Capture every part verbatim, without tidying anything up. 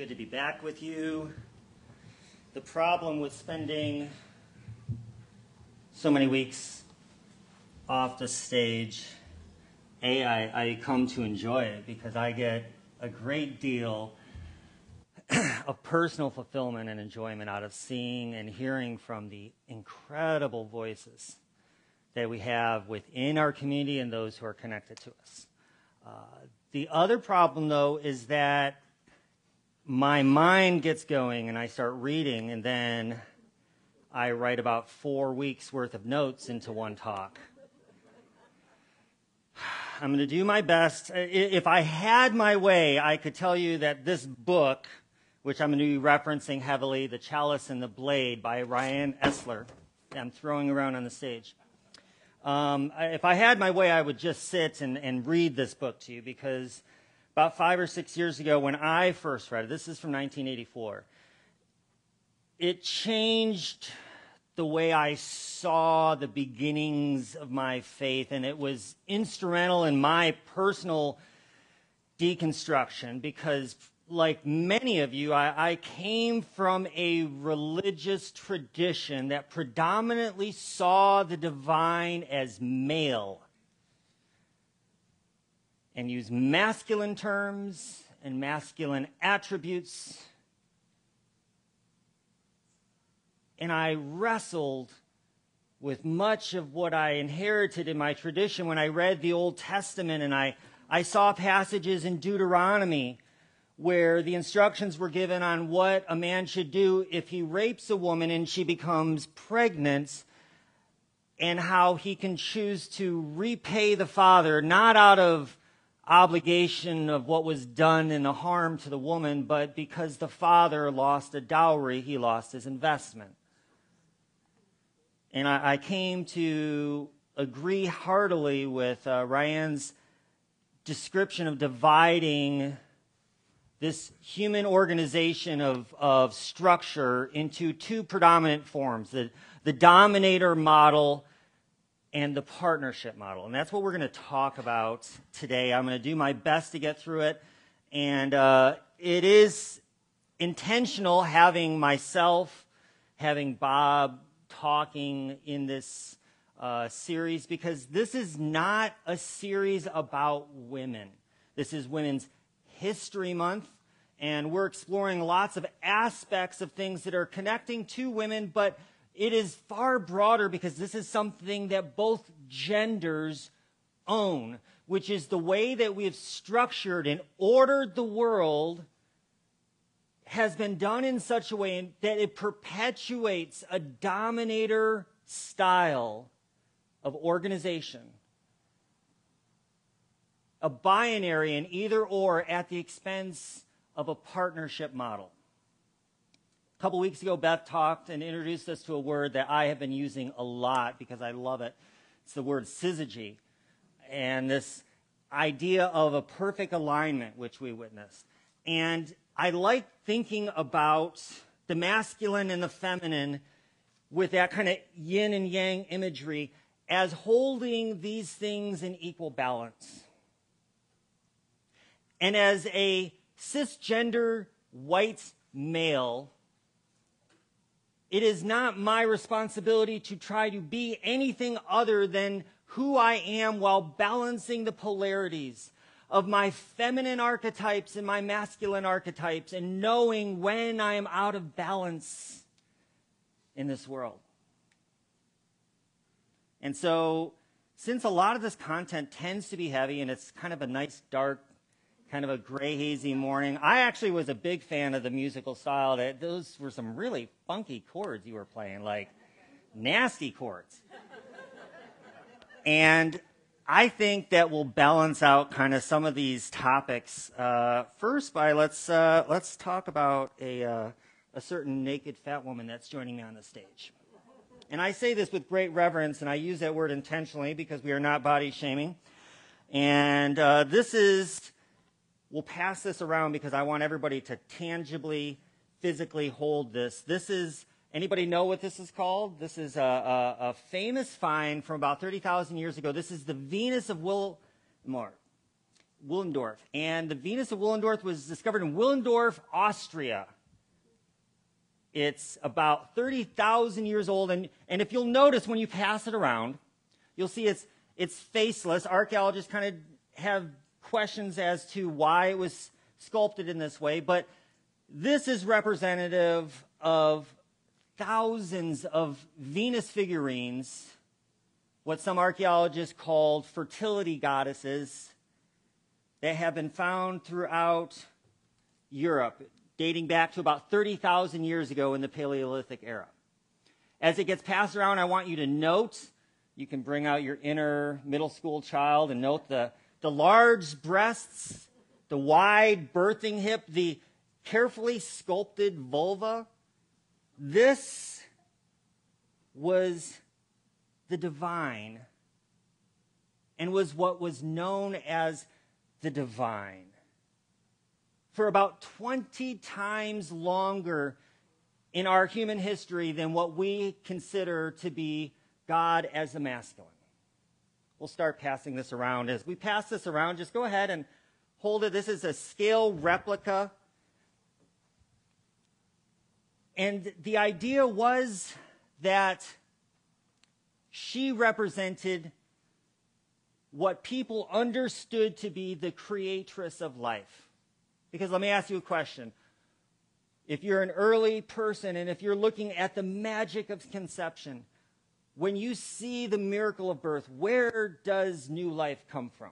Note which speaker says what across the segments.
Speaker 1: good to be back with you. The problem with spending so many weeks off the stage, A, I, I come to enjoy it because I get a great deal of personal fulfillment and enjoyment out of seeing and hearing from the incredible voices that we have within our community and those who are connected to us. Uh, the other problem, though, is that my mind gets going and I start reading, and then I write about four weeks worth of notes into one talk. I'm going to do my best. If I had my way, I could tell you that this book, which I'm going to be referencing heavily, The Chalice and the Blade by Ryan Esler, that I'm throwing around on the stage. Um, if I had my way, I would just sit and, and read this book to you, because about five or six years ago when I first read it, this is from nineteen eighty-four, it changed the way I saw the beginnings of my faith, and it was instrumental in my personal deconstruction because, like many of you, I, I came from a religious tradition that predominantly saw the divine as male and used masculine terms and masculine attributes. And I wrestled with much of what I inherited in my tradition when I read the Old Testament, and I, I saw passages in Deuteronomy where the instructions were given on what a man should do if he rapes a woman and she becomes pregnant, and how he can choose to repay the father, not out of obligation of what was done and the harm to the woman, but because the father lost a dowry, he lost his investment. And I, I came to agree heartily with uh, Ryan's description of dividing this human organization of, of structure into two predominant forms, the, the dominator model and the partnership model. And that's what we're going to talk about today. I'm going to do my best to get through it. And uh, it is intentional having myself, having Bob talking in this uh, series, because this is not a series about women. This is Women's History Month, and we're exploring lots of aspects of things that are connecting to women, but it is far broader because this is something that both genders own, which is the way that we have structured and ordered the world has been done in such a way that it perpetuates a dominator style of organization, a binary, an either or at the expense of a partnership model. A couple weeks ago, Beth talked and introduced us to a word that I have been using a lot because I love it. It's the word syzygy, and this idea of a perfect alignment, which we witnessed. And I like thinking about the masculine and the feminine with that kind of yin and yang imagery as holding these things in equal balance. And as a cisgender white male, it is not my responsibility to try to be anything other than who I am while balancing the polarities of my feminine archetypes and my masculine archetypes, and knowing when I am out of balance in this world. And so, since a lot of this content tends to be heavy and it's kind of a nice dark, kind of a gray hazy morning, I actually was a big fan of the musical style. That those were some really funky chords you were playing, like nasty chords. And I think that will balance out kind of some of these topics. Uh, first, by let's uh, let's talk about a uh, a certain naked fat woman that's joining me on the stage. And I say this with great reverence, and I use that word intentionally because we are not body shaming. And uh, this is, we'll pass this around because I want everybody to tangibly, physically hold this. This is. Anybody know what this is called? This is a, a, a famous find from about thirty thousand years ago. This is the Venus of Wilmore. Willendorf. And the Venus of Willendorf was discovered in Willendorf, Austria. It's about thirty thousand years old. And, and if you'll notice when you pass it around, you'll see it's, it's faceless. Archaeologists kind of have questions as to why it was sculpted in this way. But this is representative of thousands of Venus figurines, what some archaeologists called fertility goddesses, that have been found throughout Europe, dating back to about thirty thousand years ago in the Paleolithic era. As it gets passed around, I want you to note, you can bring out your inner middle school child and note the, the large breasts, the wide birthing hip, the carefully sculpted vulva. This was the divine and was what was known as the divine for about twenty times longer in our human history than what we consider to be God as the masculine. We'll start passing this around. As we pass this around, just go ahead and hold it. This is a scale replica. And the idea was that she represented what people understood to be the creatress of life. Because let me ask you a question. If you're an early person and if you're looking at the magic of conception, when you see the miracle of birth, where does new life come from?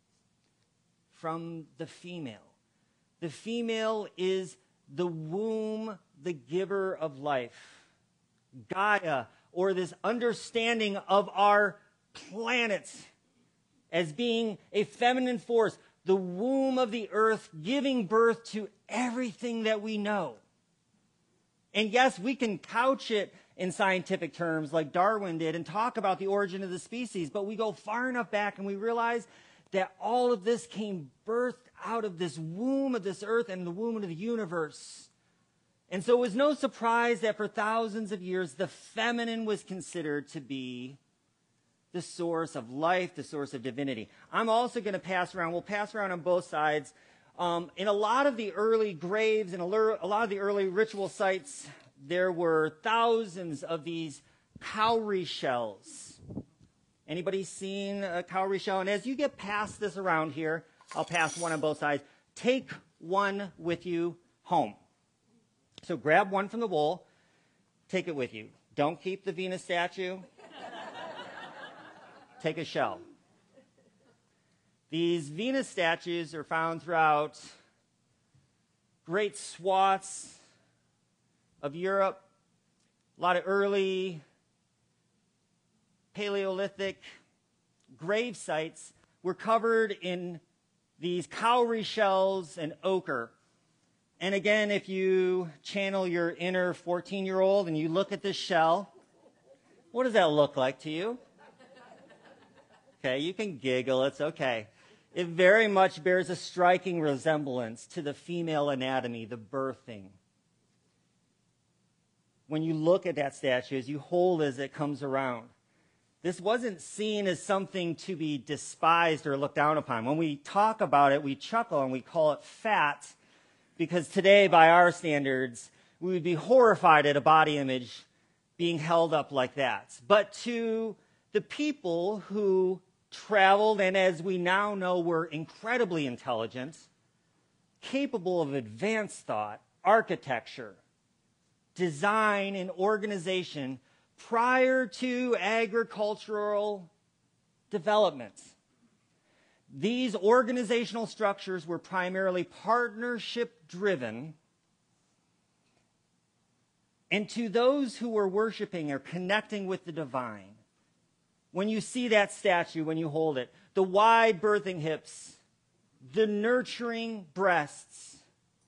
Speaker 1: From the female. The female is the womb, the giver of life. Gaia, or this understanding of our planet as being a feminine force, the womb of the earth, giving birth to everything that we know. And yes, we can couch it in scientific terms like Darwin did and talk about the origin of the species, but we go far enough back and we realize that all of this came birthed out of this womb of this earth and the womb of the universe. And so it was no surprise that for thousands of years, the feminine was considered to be the source of life, the source of divinity. I'm also going to pass around, we'll pass around on both sides. Um, in a lot of the early graves and a lot of the early ritual sites, there were thousands of these cowrie shells. Anybody seen a cowrie shell? And as you get past this around here, I'll pass one on both sides. Take one with you home. So grab one from the bowl, take it with you. Don't keep the Venus statue. Take a shell. These Venus statues are found throughout great swaths of Europe. A lot of early Paleolithic grave sites were covered in these cowrie shells and ochre. And again, if you channel your inner fourteen-year-old and you look at this shell, what does that look like to you? Okay, you can giggle, it's okay. It very much bears a striking resemblance to the female anatomy, the birthing. When you look at that statue, as you hold as it comes around, this wasn't seen as something to be despised or looked down upon. When we talk about it, we chuckle and we call it fat, because today, by our standards, we would be horrified at a body image being held up like that. But to the people who traveled and, as we now know, were incredibly intelligent, capable of advanced thought, architecture, design, and organization prior to agricultural development. These organizational structures were primarily partnership-driven, and to those who were worshiping or connecting with the divine, when you see that statue, when you hold it, the wide birthing hips, the nurturing breasts,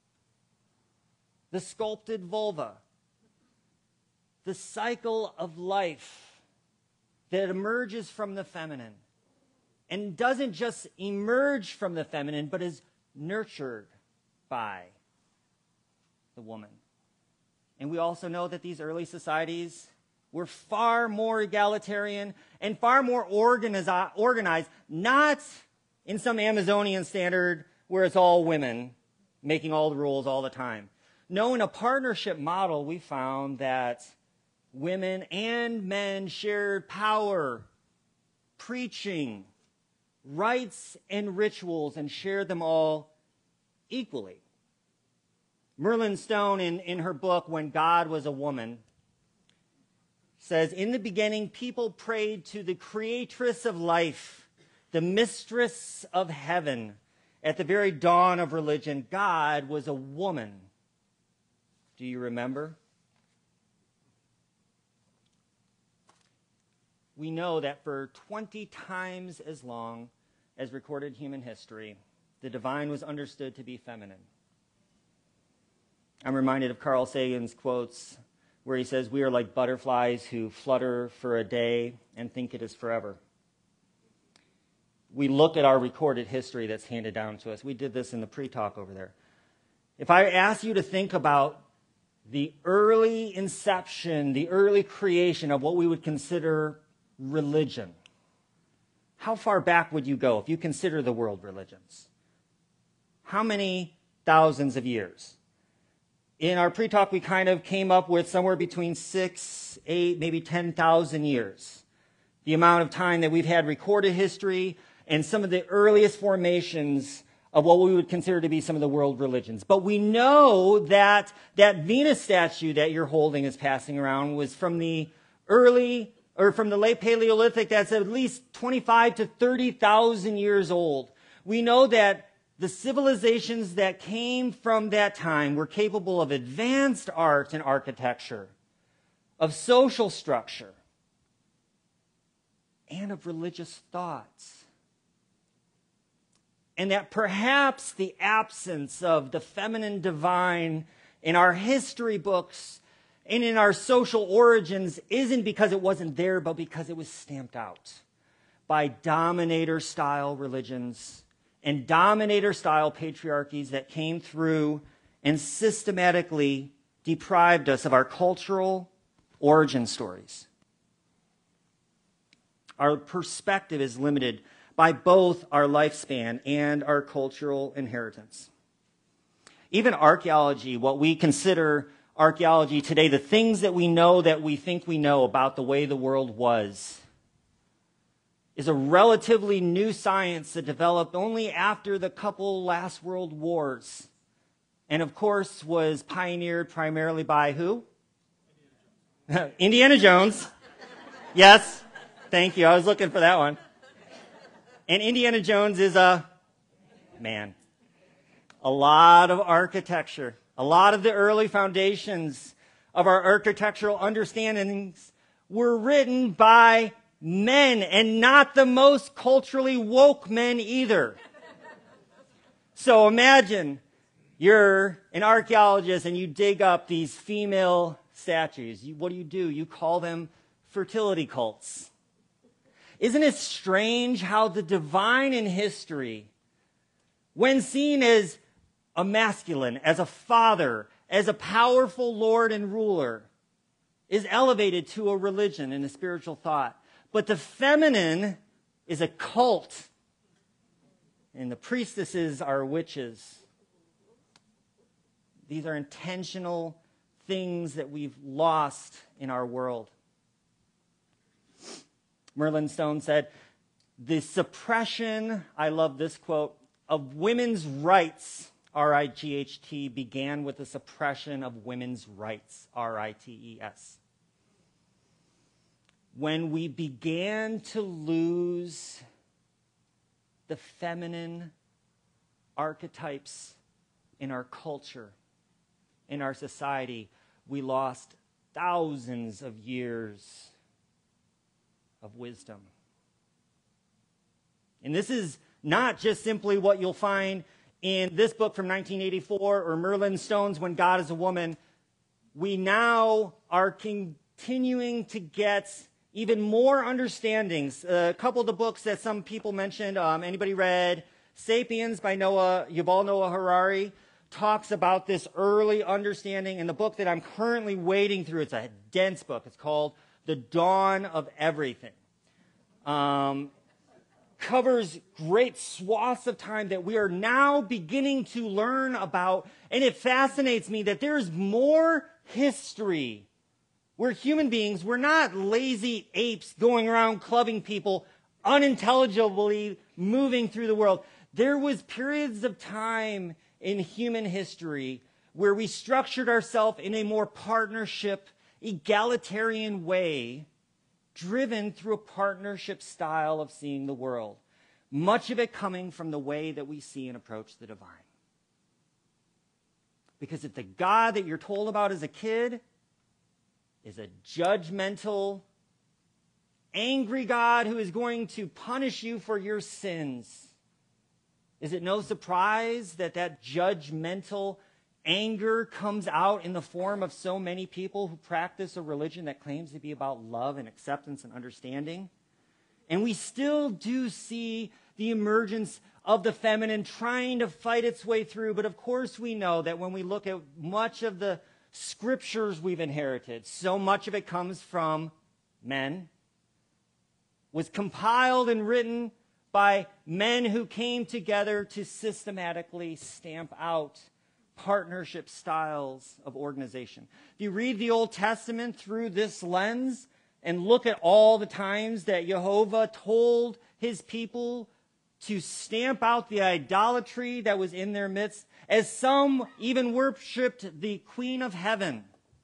Speaker 1: the sculpted vulva, the cycle of life that emerges from the feminine, and doesn't just emerge from the feminine, but is nurtured by the woman. And we also know that these early societies were far more egalitarian and far more organized, organized not in some Amazonian standard where it's all women making all the rules all the time. No, in a partnership model, we found that women and men shared power, preaching, rites, and rituals, and shared them all equally. Merlin Stone, in, in her book, When God Was a Woman, says, in the beginning, people prayed to the creatress of life, the mistress of heaven. At the very dawn of religion, God was a woman. Do you remember? We know that for twenty times as long as recorded human history, the divine was understood to be feminine. I'm reminded of Carl Sagan's quotes where he says, we are like butterflies who flutter for a day and think it is forever. We look at our recorded history that's handed down to us. We did this in the pre-talk over there. If I ask you to think about the early inception, the early creation of what we would consider religion, how far back would you go if you consider the world religions? How many thousands of years? In our pre-talk, we kind of came up with somewhere between six, eight, maybe ten thousand years. The amount of time that we've had recorded history and some of the earliest formations of what we would consider to be some of the world religions. But we know that that Venus statue that you're holding is passing around was from the early, or from the late Paleolithic, that's at least twenty-five to thirty thousand years old. We know that the civilizations that came from that time were capable of advanced art and architecture, of social structure, and of religious thoughts. And that perhaps the absence of the feminine divine in our history books and in our social origins isn't because it wasn't there, but because it was stamped out by dominator-style religions and dominator-style patriarchies that came through and systematically deprived us of our cultural origin stories. Our perspective is limited by both our lifespan and our cultural inheritance. Even archaeology, what we consider archaeology today, the things that we know that we think we know about the way the world was, is a relatively new science that developed only after the couple last world wars. And of course was pioneered primarily by who? Indiana Jones. Indiana Jones. Yes, thank you. I was looking for that one. And Indiana Jones is a man. A lot of architecture, a lot of the early foundations of our architectural understandings were written by men, and not the most culturally woke men either. So imagine you're an archaeologist and you dig up these female statues. You, what do you do? You call them fertility cults. Isn't it strange how the divine in history, when seen as a masculine, as a father, as a powerful Lord and ruler, is elevated to a religion and a spiritual thought? But the feminine is a cult, and the priestesses are witches. These are intentional things that we've lost in our world. Merlin Stone said, the suppression, I love this quote, of women's rights, R I G H T, began with the suppression of women's rights, R I T E S. When we began to lose the feminine archetypes in our culture, in our society, we lost thousands of years of wisdom. And this is not just simply what you'll find in this book from nineteen eighty-four or Merlin Stone's When God is a Woman. We now are continuing to get even more understandings. A couple of the books that some people mentioned, um, anybody read Sapiens by Noah, Yuval Noah Harari, talks about this early understanding. And the book that I'm currently wading through, it's a dense book. It's called The Dawn of Everything. Um, covers great swaths of time that we are now beginning to learn about. And it fascinates me that there's more history. We're human beings. We're not lazy apes going around clubbing people, unintelligibly moving through the world. There was periods of time in human history where we structured ourselves in a more partnership, egalitarian way, driven through a partnership style of seeing the world. Much of it coming from the way that we see and approach the divine. Because if the God that you're told about as a kid is a judgmental, angry God who is going to punish you for your sins, is it no surprise that that judgmental anger comes out in the form of so many people who practice a religion that claims to be about love and acceptance and understanding? And we still do see the emergence of the feminine trying to fight its way through. But of course we know that when we look at much of the scriptures we've inherited, so much of it comes from men, was compiled and written by men who came together to systematically stamp out partnership styles of organization. If you read the Old Testament through this lens and look at all the times that Jehovah told his people to stamp out the idolatry that was in their midst, as some even worshipped the Queen of Heaven.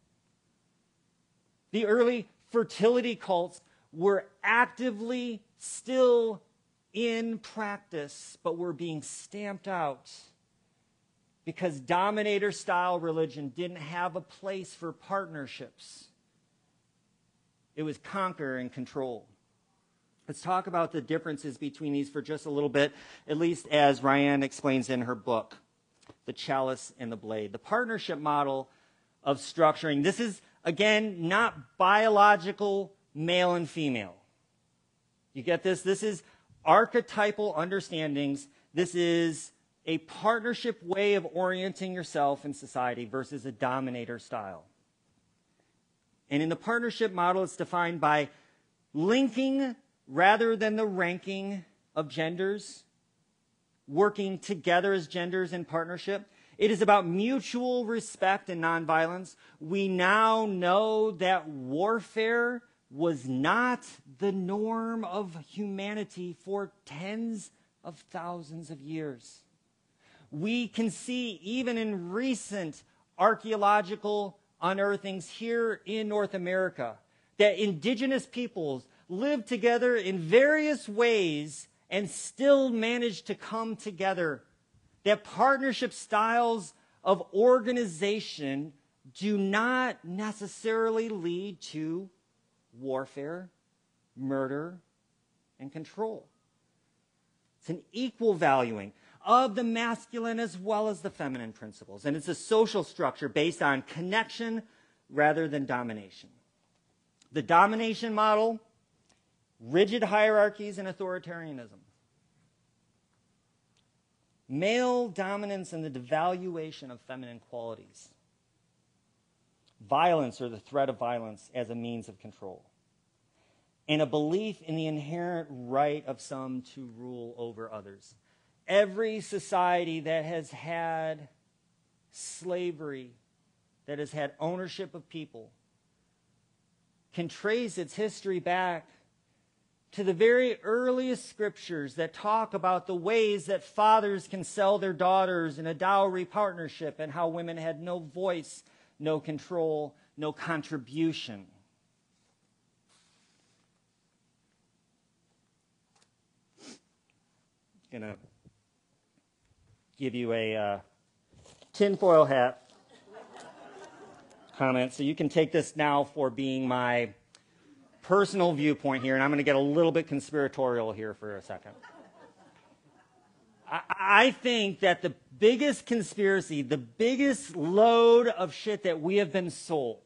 Speaker 1: The early fertility cults were actively still in practice, but were being stamped out because dominator-style religion didn't have a place for partnerships. It was conquer and control. Let's talk about the differences between these for just a little bit, at least as Ryan explains in her book, The Chalice and the Blade. The partnership model of structuring, this is, again, not biological male and female. You get this? This is archetypal understandings. This is a partnership way of orienting yourself in society versus a dominator style. And in the partnership model, it's defined by linking rather than the ranking of genders, working together as genders in partnership. It is about mutual respect and nonviolence. We now know that warfare was not the norm of humanity for tens of thousands of years. We can see even in recent archaeological unearthings here in North America that indigenous peoples lived together in various ways and still managed to come together. That partnership styles of organization do not necessarily lead to warfare, murder, and control. It's an equal valuing of the masculine as well as the feminine principles. And it's a social structure based on connection rather than domination. The domination model, rigid hierarchies and authoritarianism. Male dominance and the devaluation of feminine qualities. Violence or the threat of violence as a means of control. And a belief in the inherent right of some to rule over others. Every society that has had slavery, that has had ownership of people, can trace its history back to the very earliest scriptures that talk about the ways that fathers can sell their daughters in a dowry partnership and how women had no voice, no control, no contribution. I'm going to give you a uh, tinfoil hat comment, so you can take this now for being my personal viewpoint here, and I'm going to get a little bit conspiratorial here for a second. I, I think that the biggest conspiracy, the biggest load of shit that we have been sold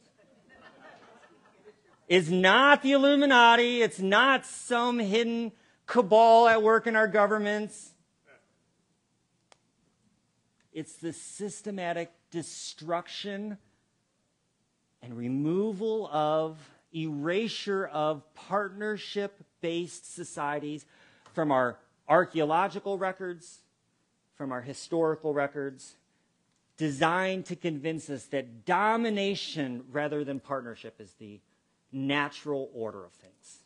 Speaker 1: is not the Illuminati, it's not some hidden cabal at work in our governments. It's the systematic destruction and removal of, erasure of partnership-based societies from our archaeological records, from our historical records, designed to convince us that domination rather than partnership is the natural order of things.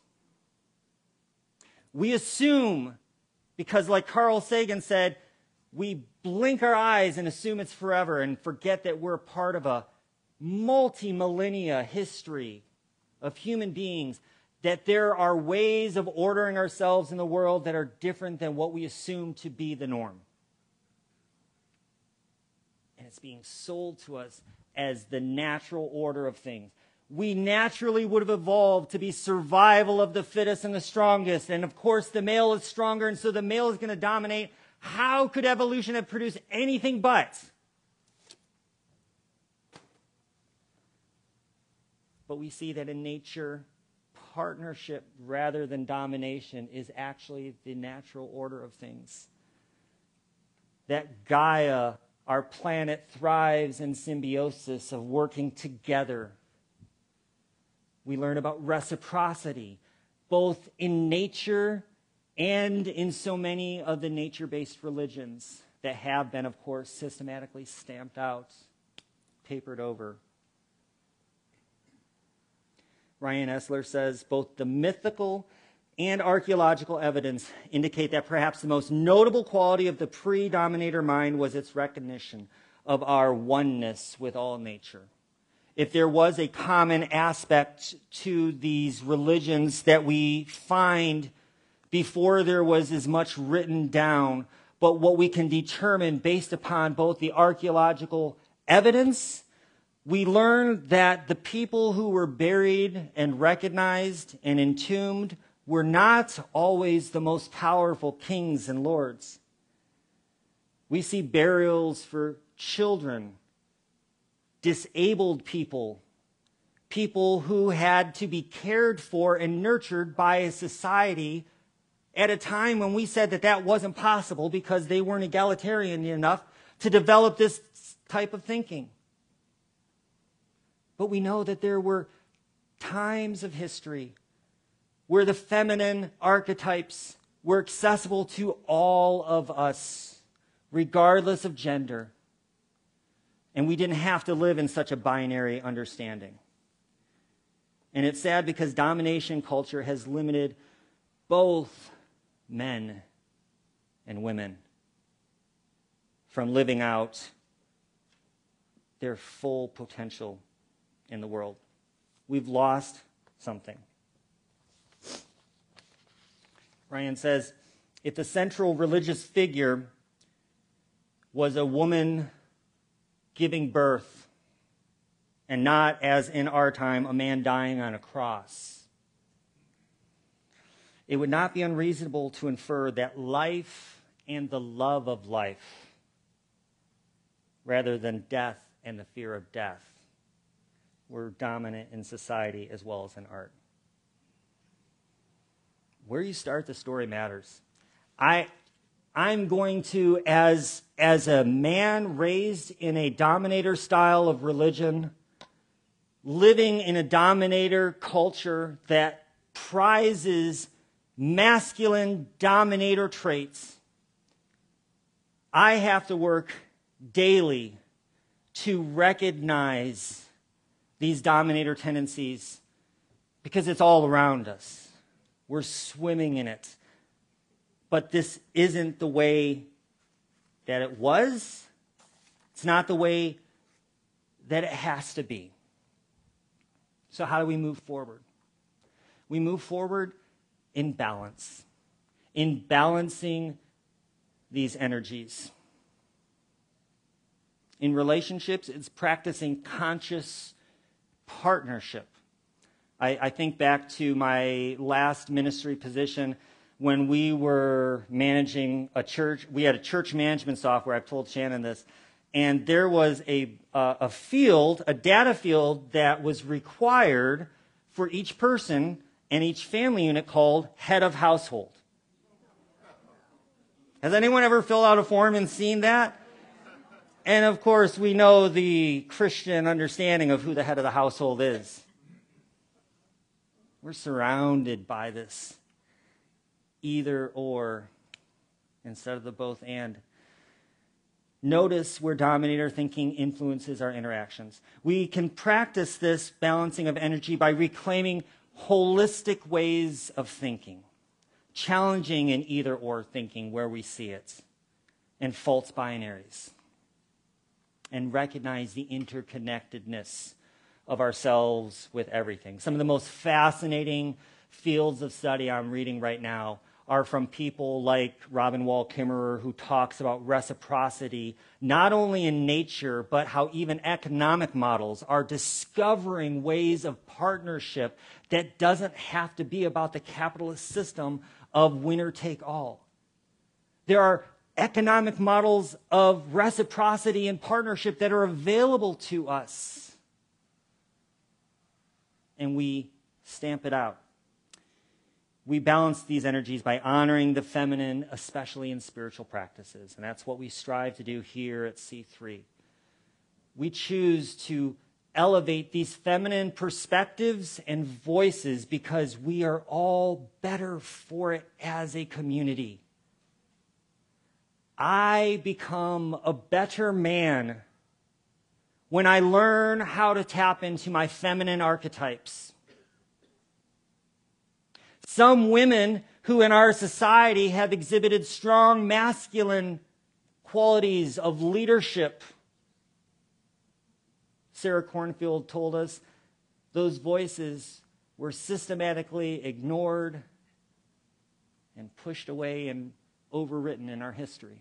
Speaker 1: We assume, because like Carl Sagan said, we blink our eyes and assume it's forever and forget that we're part of a multi-millennia history of human beings, that there are ways of ordering ourselves in the world that are different than what we assume to be the norm. And it's being sold to us as the natural order of things. We naturally would have evolved to be survival of the fittest and the strongest. And of course, the male is stronger, and so the male is going to dominate. How could evolution have produced anything but? But we see that in nature, partnership rather than domination is actually the natural order of things. That Gaia, our planet, thrives in symbiosis of working together. We learn about reciprocity, both in nature and in so many of the nature-based religions that have been, of course, systematically stamped out, papered over. Ryan Esler says, both the mythical and archaeological evidence indicate that perhaps the most notable quality of the pre-dominator mind was its recognition of our oneness with all nature. If there was a common aspect to these religions that we find before there was as much written down, but what we can determine based upon both the archaeological evidence, we learn that the people who were buried and recognized and entombed were not always the most powerful kings and lords. We see burials for children, disabled people, people who had to be cared for and nurtured by a society at a time when we said that that wasn't possible because they weren't egalitarian enough to develop this type of thinking. But we know that there were times of history where the feminine archetypes were accessible to all of us, regardless of gender. And we didn't have to live in such a binary understanding. And it's sad because domination culture has limited both men and women from living out their full potential in the world. We've lost something. Ryan says, if the central religious figure was a woman giving birth, and not, as in our time, a man dying on a cross, it would not be unreasonable to infer that life and the love of life, rather than death and the fear of death, were dominant in society as well as in art. Where you start the story matters. I, I'm going to, as, as a man raised in a dominator style of religion, living in a dominator culture that prizes masculine dominator traits, I have to work daily to recognize these dominator tendencies because it's all around us. We're swimming in it. But this isn't the way that it was. It's not the way that it has to be. So how do we move forward? We move forward in balance, in balancing these energies. In relationships, it's practicing conscious partnership. I, I think back to my last ministry position when we were managing a church. We had a church management software. I've told Shannon this. And there was a, uh, a field, a data field that was required for each person and each family unit called head of household. Has anyone ever filled out a form and seen that? And of course, we know the Christian understanding of who the head of the household is. We're surrounded by this. either or instead of the both and. Notice where dominator thinking influences our interactions. We can practice this balancing of energy by reclaiming holistic ways of thinking, challenging an either or thinking where we see it, and false binaries, and recognize the interconnectedness of ourselves with everything. Some of the most fascinating fields of study I'm reading right now are from people like Robin Wall Kimmerer, who talks about reciprocity, not only in nature, but how even economic models are discovering ways of partnership that doesn't have to be about the capitalist system of winner take all. There are economic models of reciprocity and partnership that are available to us, and we stamp it out. We balance these energies by honoring the feminine, especially in spiritual practices. And that's what we strive to do here at C three. We choose to elevate these feminine perspectives and voices because we are all better for it as a community. I become a better man when I learn how to tap into my feminine archetypes. Some women who in our society have exhibited strong masculine qualities of leadership, Sarah Cornfield told us, those voices were systematically ignored and pushed away and overwritten in our history.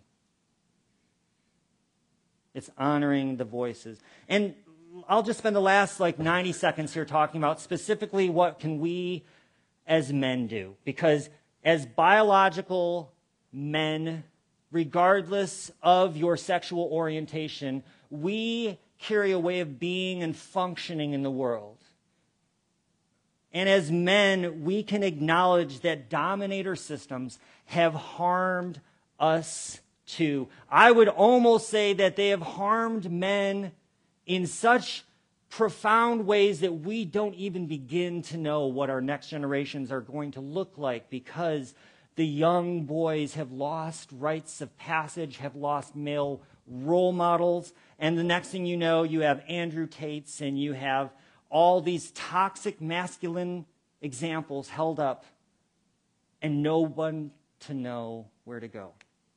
Speaker 1: It's honoring the voices. And I'll just spend the last like ninety seconds here talking about specifically what can we as men do. Because as biological men, regardless of your sexual orientation, we carry a way of being and functioning in the world. And as men, we can acknowledge that dominator systems have harmed us too. I would almost say that they have harmed men in such profound ways that we don't even begin to know what our next generations are going to look like, because the young boys have lost rites of passage, have lost male role models, and the next thing you know, you have Andrew Tates and you have all these toxic masculine examples held up and no one to know where to go.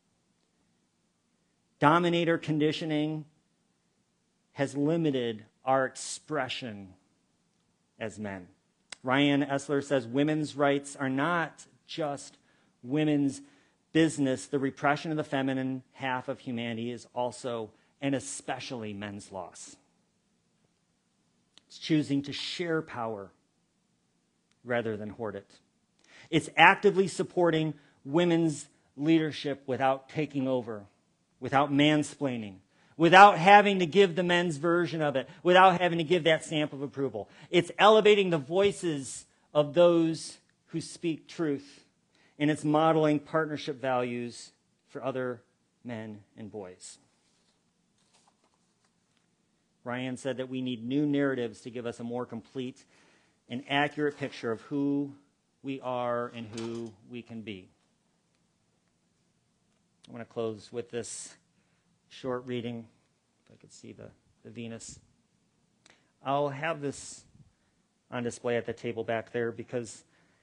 Speaker 1: Dominator conditioning has limited our expression as men. Ryan Esler says women's rights are not just women's business. The repression of the feminine half of humanity is also and especially men's loss. It's choosing to share power rather than hoard it. It's actively supporting women's leadership without taking over, without mansplaining, without having to give the men's version of it, without having to give that stamp of approval. It's elevating the voices of those who speak truth, and it's modeling partnership values for other men and boys. Ryan said that we need new narratives to give us a more complete and accurate picture of who we are and who we can be. I want to close with this short reading, if I could see the, the Venus. I'll have this on display at the table back there because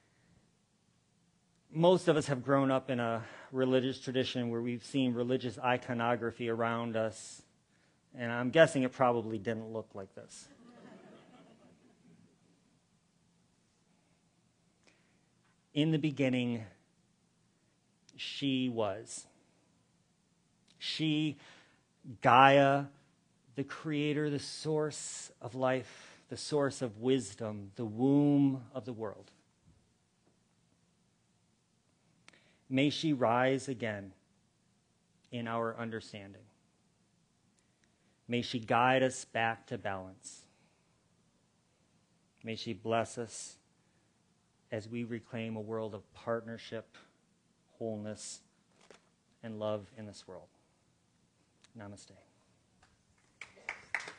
Speaker 1: most of us have grown up in a religious tradition where we've seen religious iconography around us, and I'm guessing it probably didn't look like this. In the beginning, she was. She, Gaia, the creator, the source of life, the source of wisdom, the womb of the world. May she rise again in our understanding. May she guide us back to balance. May she bless us as we reclaim a world of partnership, wholeness, and love in this world. Namaste.